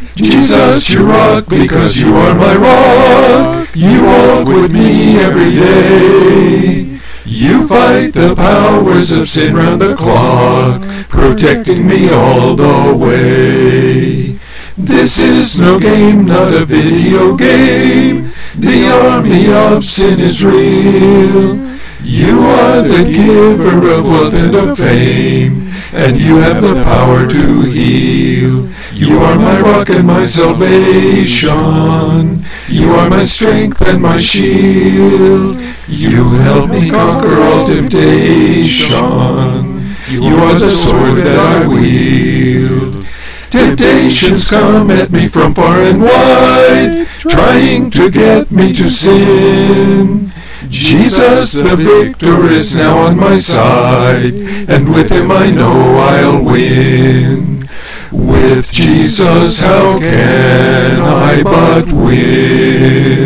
Jesus, you rock because you are my rock. You walk with me every day. You fight the powers of sin round the clock, protecting me all the way. This is no game, not a video game. The army of sin is real. You are the giver of wealth and of fame, and you have the power to heal. You are my rock and my salvation. You are my strength and my shield. You help me conquer all temptation. You are the sword that I wield. Temptations come at me from far and wide, trying to get me to sin. Jesus the victor is now on my side, and with him I know I'll win. With Jesus how can I but win?